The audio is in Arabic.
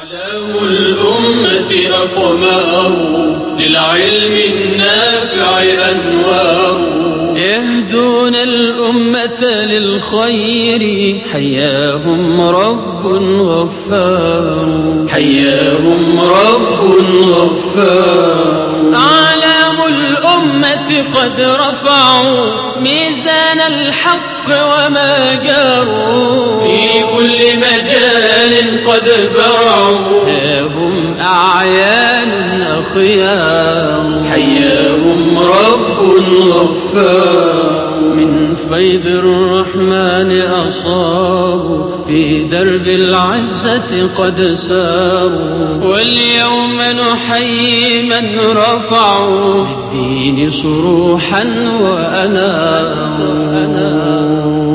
أعلام الأمة أقمار للعلم النافع أنوار يهدون الأمة للخير حياهم رب غفار حياهم رب غفار أعلام الأمة قد رفعوا ميزان الحق وما جاروا في كل مجال قد برعوا هم أعيان أخيار حياهم رب غفار من فيض الرحمن أصابوا في درب العزة قد ساروا واليوم نحيي من رفعوا بالدين صروحا وأناروا